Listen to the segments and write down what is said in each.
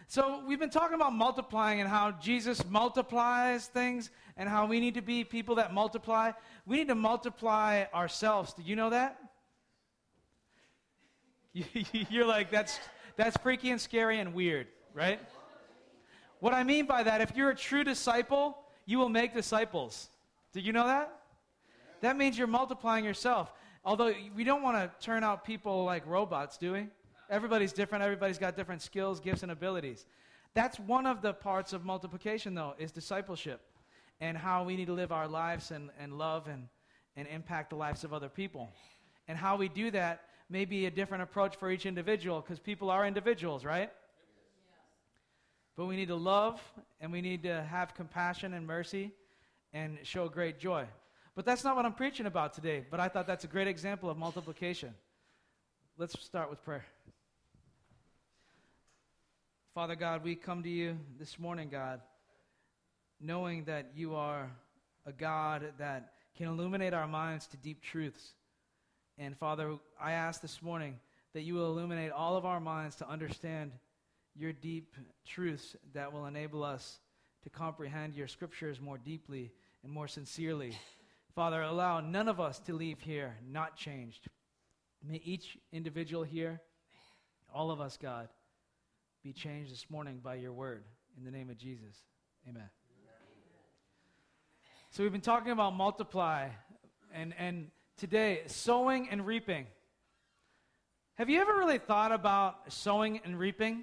So we've been talking about multiplying and how Jesus multiplies things and how we need to be people that multiply. We need to multiply ourselves. Did you know that? You're like, that's freaky and scary and weird, right? What I mean by that, if you're a true disciple, you will make disciples. Did you know that? That means you're multiplying yourself. Although we don't want to turn out people like robots, do we? Everybody's different. Everybody's got different skills, gifts, and abilities. That's one of the parts of multiplication, though, is discipleship and how we need to live our lives and love and impact the lives of other people. And how we do that may be a different approach for each individual, because people are individuals, right? But we need to love, and we need to have compassion and mercy and show great joy. But that's not what I'm preaching about today, but I thought that's a great example of multiplication. Let's start with prayer. Father God, we come to you this morning, God, knowing that you are a God that can illuminate our minds to deep truths. And Father, I ask this morning that you will illuminate all of our minds to understand your deep truths that will enable us to comprehend your scriptures more deeply and more sincerely. Father, allow none of us to leave here not changed. May each individual here, all of us, God, be changed this morning by your word. In the name of Jesus, amen. So we've been talking about multiply, and today, sowing and reaping. Have you ever really thought about sowing and reaping?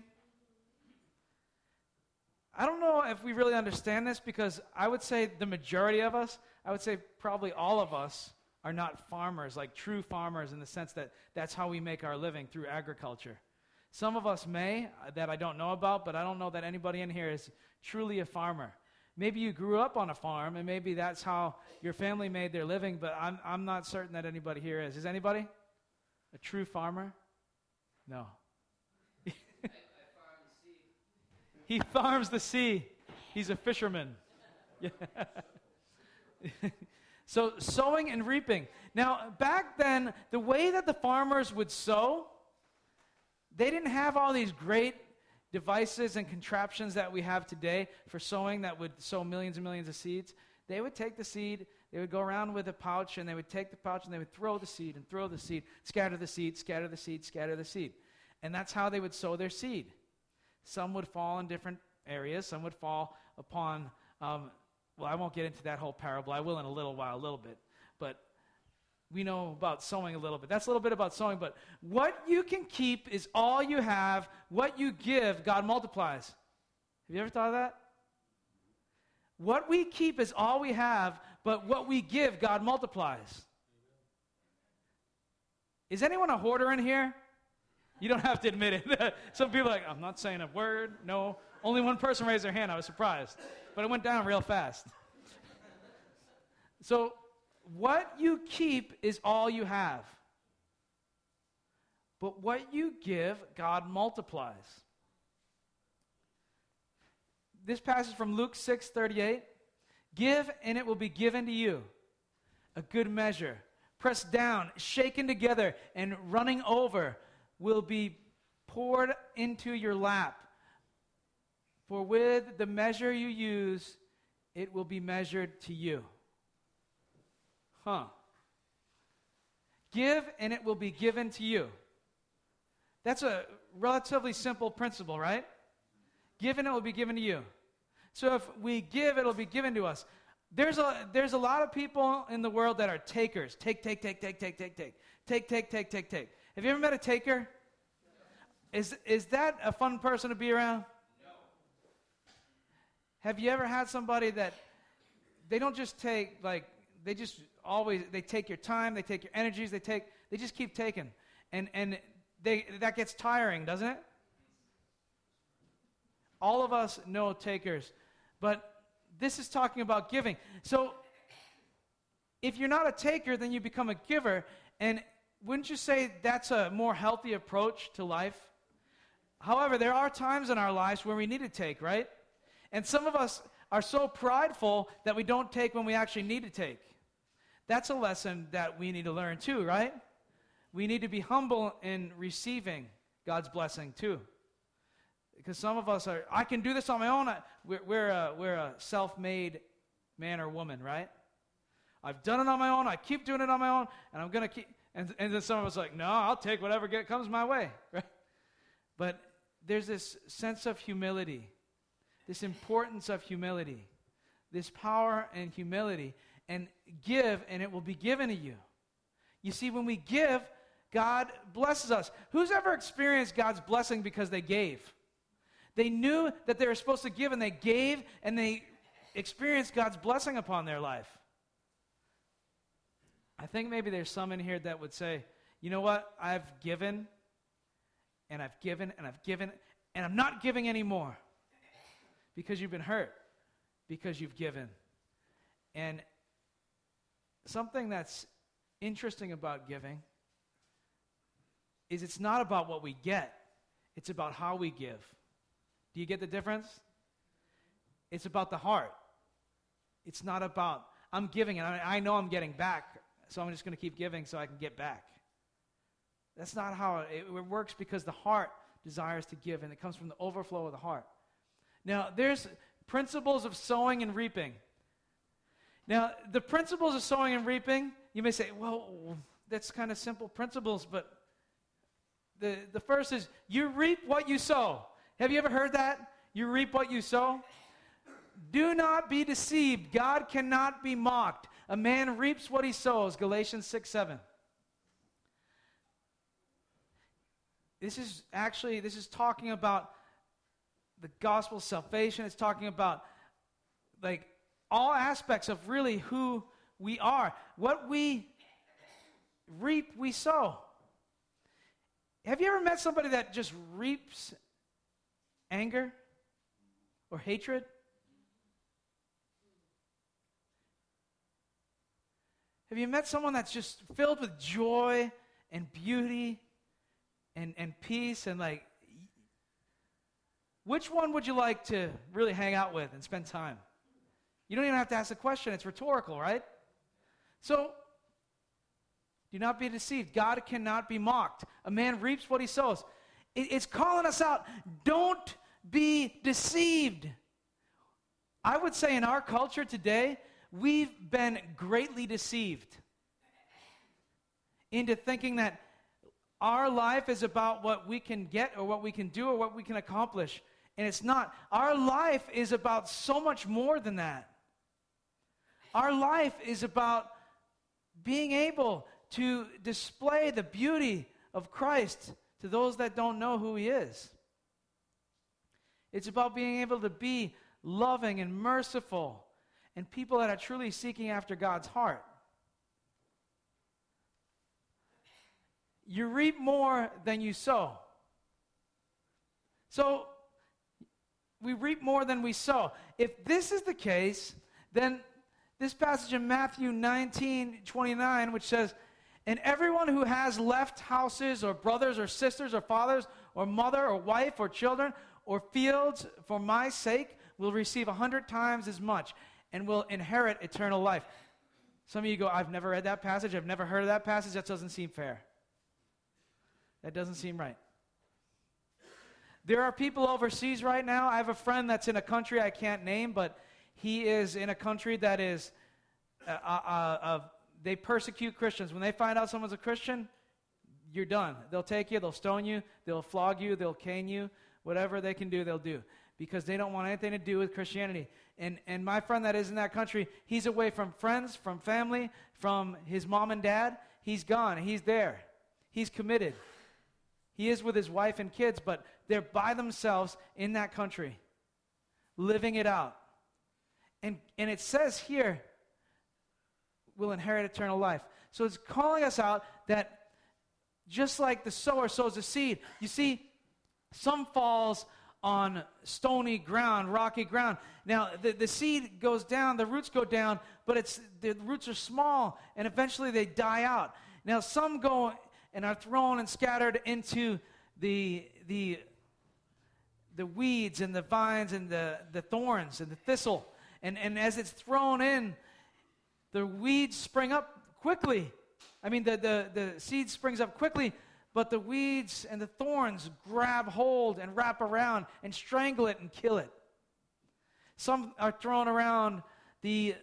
I don't know if we really understand this, because I would say the majority of us, I would say probably all of us, are not farmers, like true farmers in the sense that that's how we make our living, through agriculture. Some of us may, that I don't know about, but I don't know that anybody in here is truly a farmer. Maybe you grew up on a farm, and maybe that's how your family made their living, but I'm not certain that anybody here is. Is anybody a true farmer? No. I farm the sea. He farms the sea. He's a fisherman. Yeah. So sowing and reaping. Now, back then, the way that the farmers would sow, they didn't have all these great devices and contraptions that we have today for sowing that would sow millions and millions of seeds. They would take the seed, they would go around with a pouch, and they would take the pouch and they would throw the seed and throw the seed, scatter the seed, scatter the seed, scatter the seed. And that's how they would sow their seed. Some would fall in different areas. Some would fall upon, well, I won't get into that whole parable. I will in a little while, a little bit. But we know about sowing a little bit. That's a little bit about sowing. But what you can keep is all you have. What you give, God multiplies. Have you ever thought of that? What we keep is all we have, but what we give, God multiplies. Is anyone a hoarder in here? You don't have to admit it. Some people are like, I'm not saying a word. No. Only one person raised their hand. I was surprised. But it went down real fast. So, what you keep is all you have. But what you give, God multiplies. This passage from Luke 6:38, give and it will be given to you. A good measure, pressed down, shaken together, and running over will be poured into your lap. For with the measure you use, it will be measured to you. Give and it will be given to you. That's a relatively simple principle, right? Give and it will be given to you. So if we give, it'll be given to us. There's a lot of people in the world that are takers. Take. Take. Have you ever met a taker? Is that a fun person to be around? No. Have you ever had somebody that they don't just take, like, they just always, they take your time, they take your energies, they just keep taking. And that gets tiring, doesn't it? All of us know takers. But this is talking about giving. So if you're not a taker, then you become a giver. And wouldn't you say that's a more healthy approach to life? However, there are times in our lives where we need to take, right? And some of us are so prideful that we don't take when we actually need to take. That's a lesson that we need to learn too, right? We need to be humble in receiving God's blessing too. Because some of us are, I can do this on my own. We're a self-made man or woman, right? I've done it on my own. I keep doing it on my own, and I'm going to keep. And then some of us are like, no, I'll take whatever comes my way, right? But there's this sense of humility, this importance of humility, this power and humility, and give, and it will be given to you. You see, when we give, God blesses us. Who's ever experienced God's blessing because they gave? They knew that they were supposed to give, and they gave, and they experienced God's blessing upon their life. I think maybe there's some in here that would say, you know what, I've given, and I've given, and I've given, and I'm not giving anymore because you've been hurt, because you've given. And something that's interesting about giving is it's not about what we get, it's about how we give. Do you get the difference? It's about the heart. It's not about, I'm giving, and I know I'm getting back, so I'm just going to keep giving so I can get back. That's not how it works, because the heart desires to give, and it comes from the overflow of the heart. Now, there's principles of sowing and reaping. Now, the principles of sowing and reaping, you may say, well, that's kind of simple principles, but the first is, you reap what you sow. Have you ever heard that? You reap what you sow? Do not be deceived. God cannot be mocked. A man reaps what he sows. Galatians 6:7. This is talking about the gospel of salvation. It's talking about like all aspects of really who we are. What we reap, we sow. Have you ever met somebody that just reaps anger or hatred? Have you met someone that's just filled with joy and beauty and peace, and like, which one would you like to really hang out with and spend time? You don't even have to ask the question. It's rhetorical, right? So, do not be deceived. God cannot be mocked. A man reaps what he sows. It's calling us out. Don't be deceived. I would say in our culture today, we've been greatly deceived into thinking that our life is about what we can get or what we can do or what we can accomplish. And it's not. Our life is about so much more than that. Our life is about being able to display the beauty of Christ to those that don't know who he is. It's about being able to be loving and merciful and people that are truly seeking after God's heart. You reap more than you sow. So, we reap more than we sow. If this is the case, then this passage in Matthew 19:29, which says, and everyone who has left houses or brothers or sisters or fathers or mother or wife or children or fields for my sake will receive 100 times as much and will inherit eternal life. Some of you go, I've never read that passage. I've never heard of that passage. That doesn't seem fair. That doesn't seem right. There are people overseas right now. I have a friend that's in a country I can't name, but he is in a country that is, they persecute Christians. When they find out someone's a Christian, you're done. They'll take you, they'll stone you, they'll flog you, they'll cane you. Whatever they can do, they'll do. Because they don't want anything to do with Christianity. And my friend that is in that country, he's away from friends, from family, from his mom and dad. He's gone. He's there. He's committed. He is with his wife and kids, but they're by themselves in that country, living it out. And it says here, will inherit eternal life. So it's calling us out that just like the sower sows a seed, you see, some falls on stony ground, rocky ground. Now, the seed goes down, the roots go down, but the roots are small, and eventually they die out. Now, some go and are thrown and scattered into the weeds and the vines and the thorns and the thistle. And as it's thrown in, the weeds spring up quickly. I mean, the seed springs up quickly, but the weeds and the thorns grab hold and wrap around and strangle it and kill it. Some are thrown around the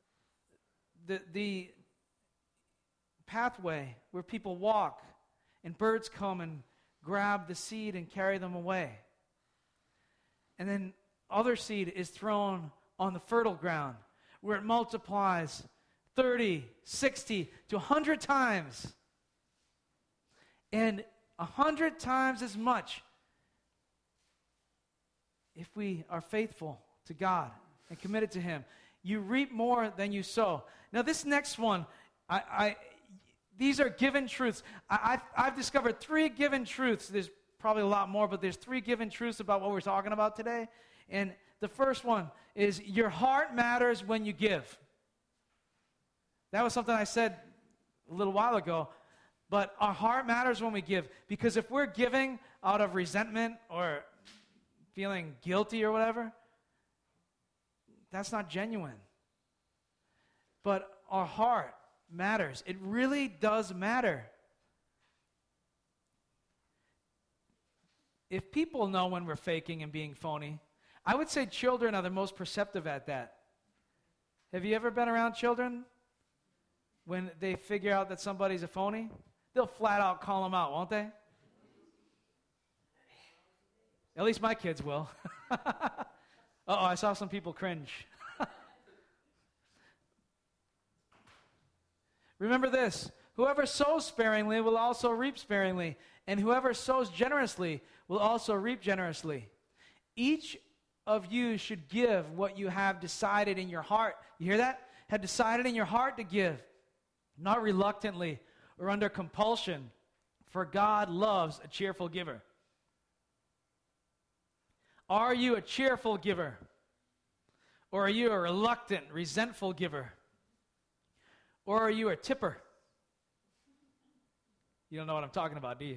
pathway where people walk, and birds come and grab the seed and carry them away. And then other seed is thrown on the fertile ground where it multiplies 30, 60 to 100 times. And 100 times as much if we are faithful to God and committed to Him. You reap more than you sow. Now this next one, these are given truths. I've discovered 3 given truths. There's probably a lot more, but there's 3 given truths about what we're talking about today. And the first one is your heart matters when you give. That was something I said a little while ago. But our heart matters when we give. Because if we're giving out of resentment or feeling guilty or whatever, that's not genuine. But our heart matters. It really does matter. If people know when we're faking and being phony, I would say children are the most perceptive at that. Have you ever been around children when they figure out that somebody's a phony? They'll flat out call them out, won't they? At least my kids will. Uh-oh, I saw some people cringe. Remember this, whoever sows sparingly will also reap sparingly, and whoever sows generously will also reap generously. Each of you should give what you have decided in your heart. You hear that? Have decided in your heart to give, not reluctantly or under compulsion, for God loves a cheerful giver. Are you a cheerful giver? Or are you a reluctant, resentful giver? Or are you a tipper? You don't know what I'm talking about, do you?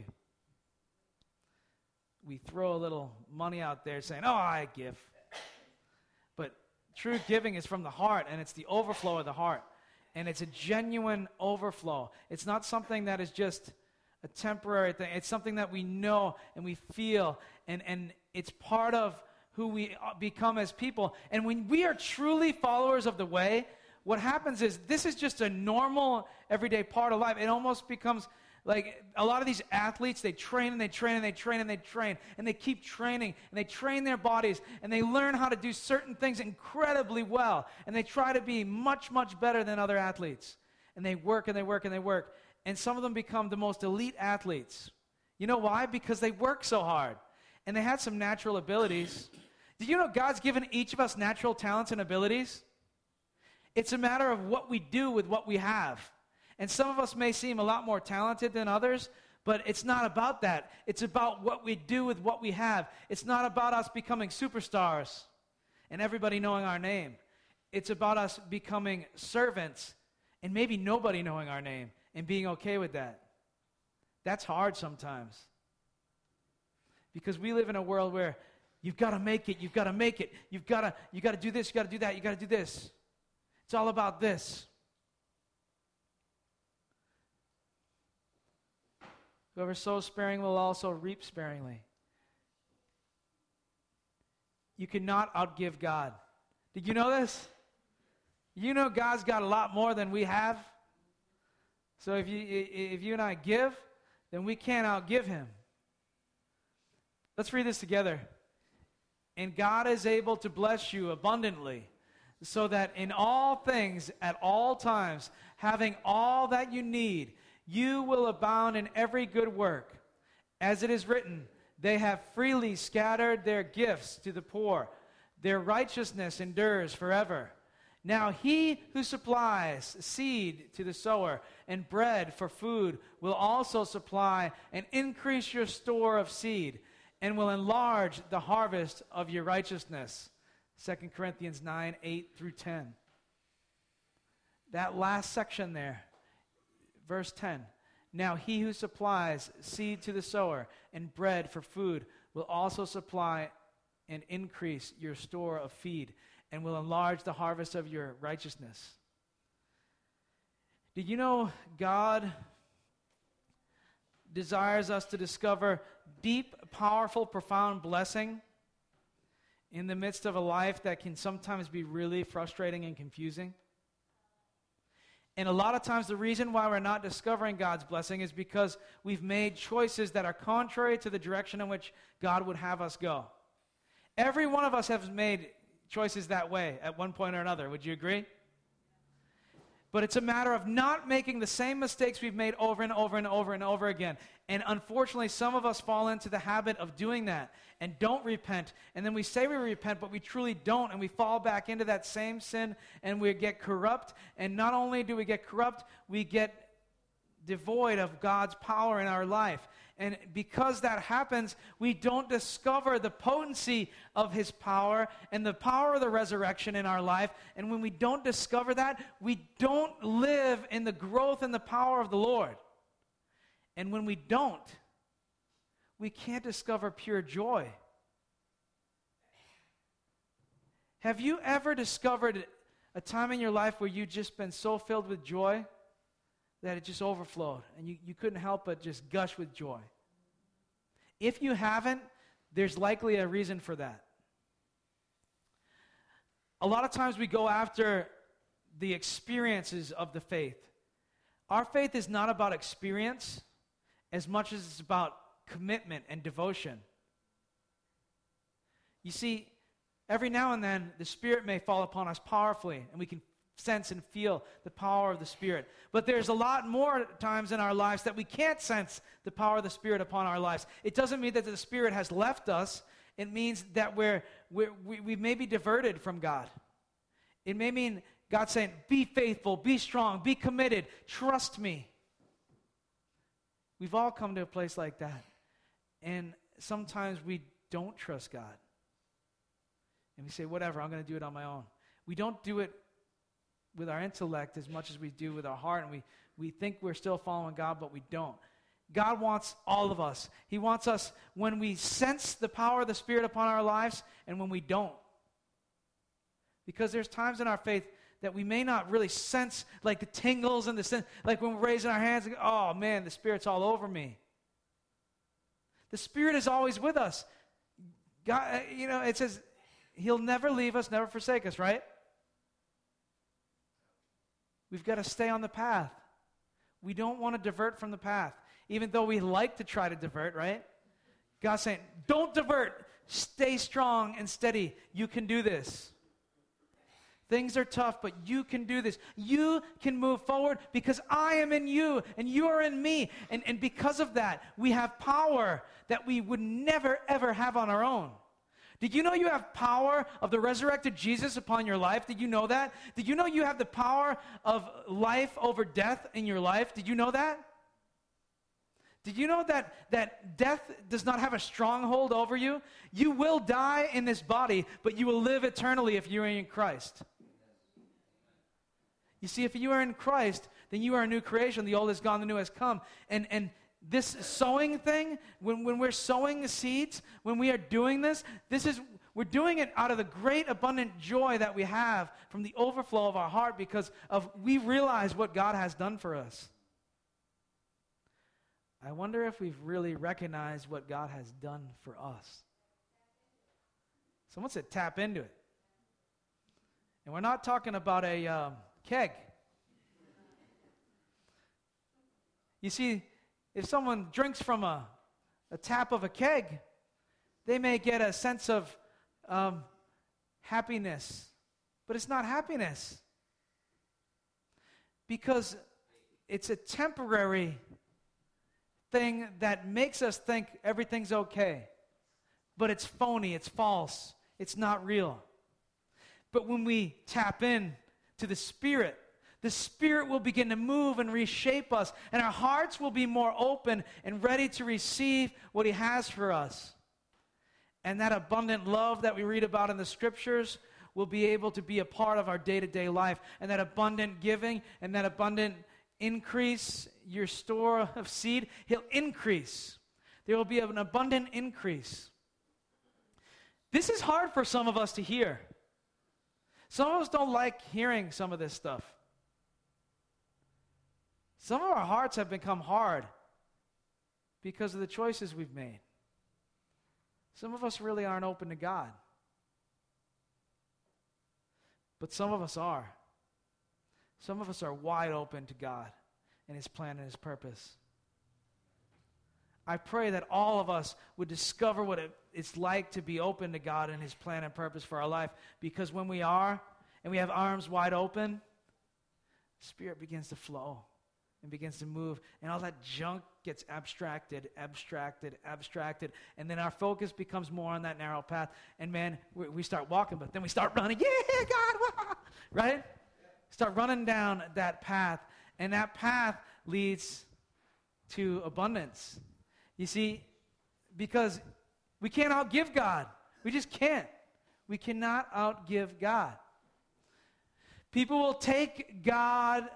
We throw a little money out there saying, oh, I give. But true giving is from the heart, and it's the overflow of the heart. And it's a genuine overflow. It's not something that is just a temporary thing. It's something that we know and we feel, and it's part of who we become as people. And when we are truly followers of the way, what happens is this is just a normal, everyday part of life. It almost becomes like a lot of these athletes, they train and they train and they train and they train, and they keep training, and they train their bodies, and they learn how to do certain things incredibly well, and they try to be much, much better than other athletes. And they work and they work and they work. And some of them become the most elite athletes. You know why? Because they work so hard. And they had some natural abilities. Did you know God's given each of us natural talents and abilities? It's a matter of what we do with what we have. And some of us may seem a lot more talented than others, but it's not about that. It's about what we do with what we have. It's not about us becoming superstars and everybody knowing our name. It's about us becoming servants and maybe nobody knowing our name and being okay with that. That's hard sometimes. Because we live in a world where you've got to make it, you've got to make it, you got to do this, you got to do that, you got to do this. It's all about this. Whoever sows sparing will also reap sparingly. You cannot outgive God. Did you know this? You know God's got a lot more than we have. So if you and I give, then we can't outgive Him. Let's read this together. And God is able to bless you abundantly, so that in all things, at all times, having all that you need, you will abound in every good work. As it is written, they have freely scattered their gifts to the poor. Their righteousness endures forever. Now he who supplies seed to the sower and bread for food will also supply and increase your store of seed, and will enlarge the harvest of your righteousness. 2 Corinthians 9, 8 through 10. That last section there, verse 10. Now he who supplies seed to the sower and bread for food will also supply and increase your store of feed, and will enlarge the harvest of your righteousness. Did you know God desires us to discover deep, powerful, profound blessing in the midst of a life that can sometimes be really frustrating and confusing. And a lot of times the reason why we're not discovering God's blessing is because we've made choices that are contrary to the direction in which God would have us go. Every one of us has made choices that way at one point or another. Would you agree? But it's a matter of not making the same mistakes we've made over and over and over and over again. And unfortunately, some of us fall into the habit of doing that and don't repent. And then we say we repent, but we truly don't. And we fall back into that same sin and we get corrupt. And not only do we get corrupt, we get devoid of God's power in our life. And because that happens, we don't discover the potency of His power and the power of the resurrection in our life. And when we don't discover that, we don't live in the growth and the power of the Lord. And when we don't, we can't discover pure joy. Have you ever discovered a time in your life where you've just been so filled with joy that it just overflowed and you couldn't help but just gush with joy? If you haven't, there's likely a reason for that. A lot of times we go after the experiences of the faith. Our faith is not about experience as much as it's about commitment and devotion. You see, every now and then the Spirit may fall upon us powerfully and we can sense and feel the power of the Spirit. But there's a lot more times in our lives that we can't sense the power of the Spirit upon our lives. It doesn't mean that the Spirit has left us. It means that we may be diverted from God. It may mean God saying, be faithful, be strong, be committed, trust me. We've all come to a place like that. And sometimes we don't trust God. And we say, whatever, I'm going to do it on my own. We don't do it with our intellect as much as we do with our heart, and we think we're still following God, but we don't. God wants all of us. He wants us when we sense the power of the Spirit upon our lives and when we don't. Because there's times in our faith that we may not really sense like the tingles and the sense, like when we're raising our hands, like, oh man, the Spirit's all over me. The Spirit is always with us. God, it says He'll never leave us, never forsake us, right? We've got to stay on the path. We don't want to divert from the path, even though we like to try to divert, right? God's saying, don't divert. Stay strong and steady. You can do this. Things are tough, but you can do this. You can move forward because I am in you and you are in me. And because of that, we have power that we would never, ever have on our own. Did you know you have power of the resurrected Jesus upon your life? Did you know that? Did you know you have the power of life over death in your life? Did you know that? Did you know that death does not have a stronghold over you? You will die in this body, but you will live eternally if you are in Christ. You see, if you are in Christ, then you are a new creation. The old is gone, the new has come. And this sowing thing, when we're sowing the seeds, when we are doing this, we're doing it out of the great abundant joy that we have from the overflow of our heart because we realize what God has done for us. I wonder if we've really recognized what God has done for us. Someone said tap into it. And we're not talking about a keg. You see, if someone drinks from a tap of a keg, they may get a sense of happiness. But it's not happiness. Because it's a temporary thing that makes us think everything's okay. But it's phony, it's false, it's not real. But when we tap in to the Spirit will begin to move and reshape us, and our hearts will be more open and ready to receive what He has for us. And that abundant love that we read about in the Scriptures will be able to be a part of our day-to-day life. And that abundant giving and that abundant increase, your store of seed, He'll increase. There will be an abundant increase. This is hard for some of us to hear. Some of us don't like hearing some of this stuff. Some of our hearts have become hard. because of the choices we've made. Some of us really aren't open to God. But some of us are. Some of us are wide open to God and His plan and His purpose. I pray that all of us would discover what it's like to be open to God and His plan and purpose for our life. Because when we are, and we have arms wide open, Spirit begins to flow and begins to move. And all that junk gets abstracted. And then our focus becomes more on that narrow path. And man, we start walking, but then we start running. Yeah, God, right? Start running down that path. And that path leads to abundance. You see, because we can't outgive God. We just can't. We cannot outgive God. People will take God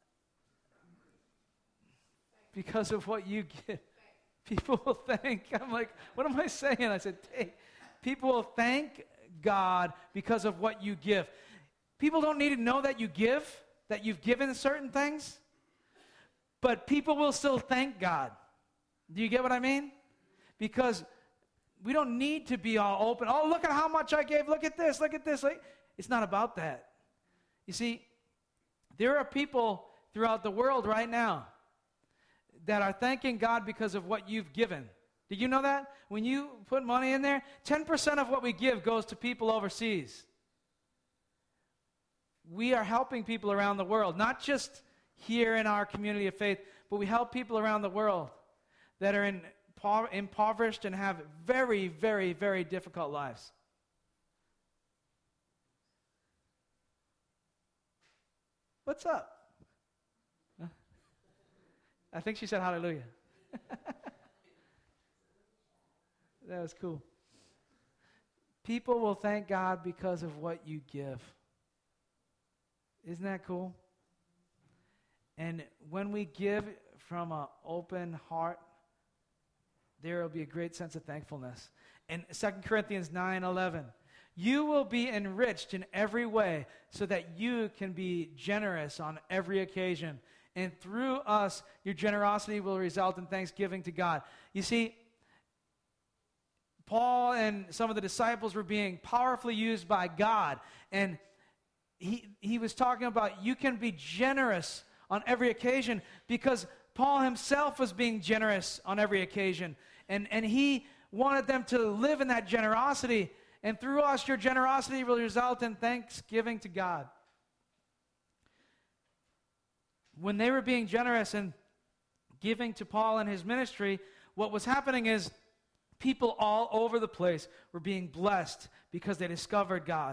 because of what you give. People will thank. I'm like, what am I saying? I said, hey, people will thank God because of what you give. People don't need to know that you give, that you've given certain things, but people will still thank God. Do you get what I mean? Because we don't need to be all open. Oh, look at how much I gave. Look at this. Look at this. It's not about that. You see, there are people throughout the world right now that are thanking God because of what you've given. Did you know that? When you put money in there, 10% of what we give goes to people overseas. We are helping people around the world, not just here in our community of faith, but we help people around the world that are impoverished and have very, very, very difficult lives. What's up? Huh? I think she said hallelujah. That was cool. People will thank God because of what you give. Isn't that cool? And when we give from an open heart, there will be a great sense of thankfulness. In 2 Corinthians 9:11, you will be enriched in every way so that you can be generous on every occasion. And through us, your generosity will result in thanksgiving to God. You see, Paul and some of the disciples were being powerfully used by God. And he was talking about you can be generous on every occasion because Paul himself was being generous on every occasion. And he wanted them to live in that generosity. And through us, your generosity will result in thanksgiving to God. When they were being generous and giving to Paul and his ministry, what was happening is people all over the place were being blessed because they discovered God.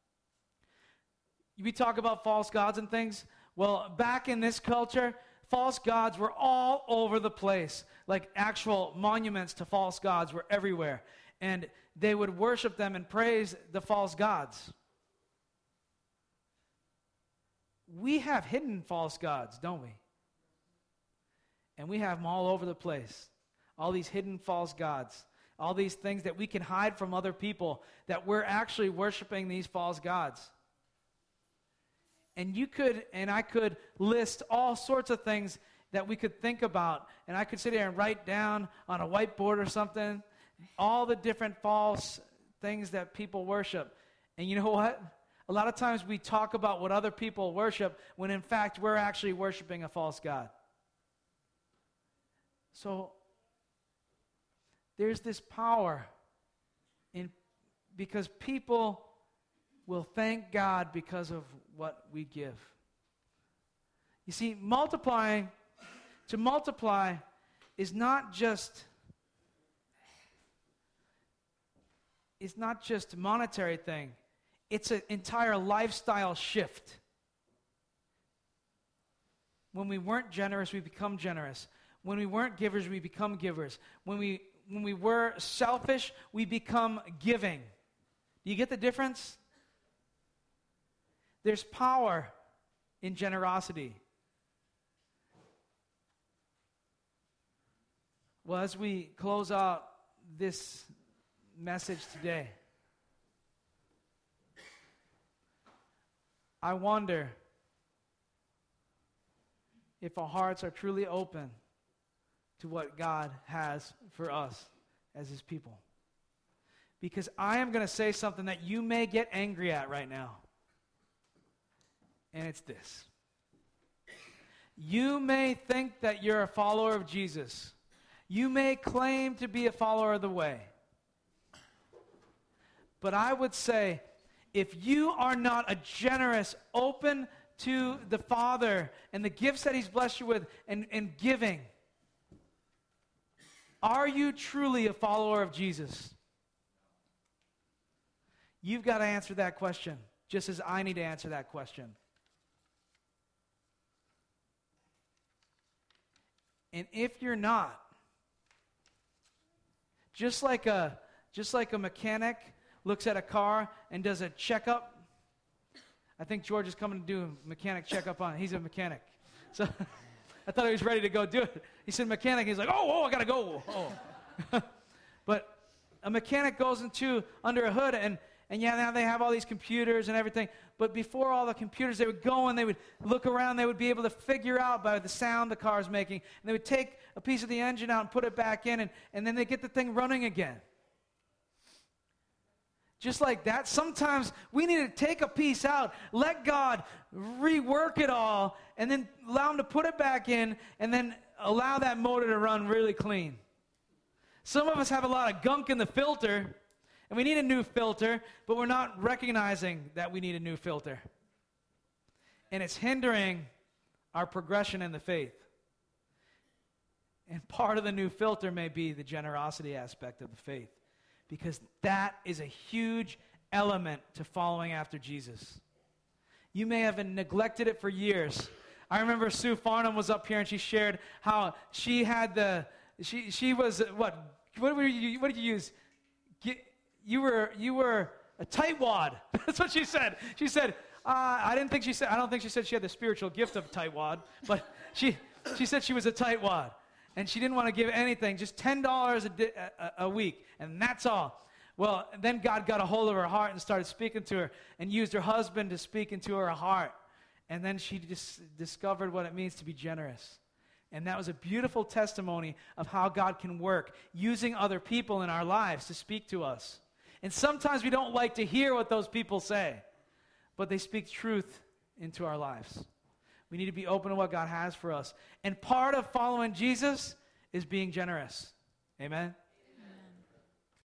We talk about false gods and things. Well, back in this culture, false gods were all over the place. Like actual monuments to false gods were everywhere. And they would worship them and praise the false gods. We have hidden false gods, don't we? And we have them all over the place. All these hidden false gods. All these things that we can hide from other people, that we're actually worshiping these false gods. And you could, and I could list all sorts of things that we could think about. And I could sit here and write down on a whiteboard or something all the different false things that people worship. And you know what? A lot of times we talk about what other people worship when in fact we're actually worshiping a false god. So there's this power in because people will thank God because of what we give. You see, to multiply is not just a monetary thing. It's an entire lifestyle shift. When we weren't generous, we become generous. When we weren't givers, we become givers. When we were selfish, we become giving. Do you get the difference? There's power in generosity. Well, as we close out this message today, I wonder if our hearts are truly open to what God has for us as his people. Because I am going to say something that you may get angry at right now. And it's this. You may think that you're a follower of Jesus. You may claim to be a follower of the way. But I would say, if you are not a generous, open to the Father and the gifts that he's blessed you with and giving, are you truly a follower of Jesus? You've got to answer that question, just as I need to answer that question. And if you're not, just like a mechanic looks at a car and does a checkup. I think George is coming to do a mechanic checkup on it. He's a mechanic. So I thought he was ready to go do it. He said mechanic. He's like, oh, I got to go. Oh. But a mechanic goes under a hood, and yeah, now they have all these computers and everything. But before all the computers, they would go and they would look around. They would be able to figure out by the sound the car's making. And they would take a piece of the engine out and put it back in, and then they get the thing running again. Just like that, sometimes we need to take a piece out, let God rework it all, and then allow him to put it back in, and then allow that motor to run really clean. Some of us have a lot of gunk in the filter, and we need a new filter, but we're not recognizing that we need a new filter. And it's hindering our progression in the faith. And part of the new filter may be the generosity aspect of the faith. Because that is a huge element to following after Jesus. You may have neglected it for years. I remember Sue Farnham was up here and she shared how she had she was, what did you use? You were a tightwad. That's what she said. She said, I don't think she said she had the spiritual gift of tightwad, but she said she was a tightwad. And she didn't want to give anything, just $10 a week, and that's all. Well, then God got a hold of her heart and started speaking to her and used her husband to speak into her heart. And then she just discovered what it means to be generous. And that was a beautiful testimony of how God can work, using other people in our lives to speak to us. And sometimes we don't like to hear what those people say, but they speak truth into our lives. We need to be open to what God has for us. And part of following Jesus is being generous. Amen?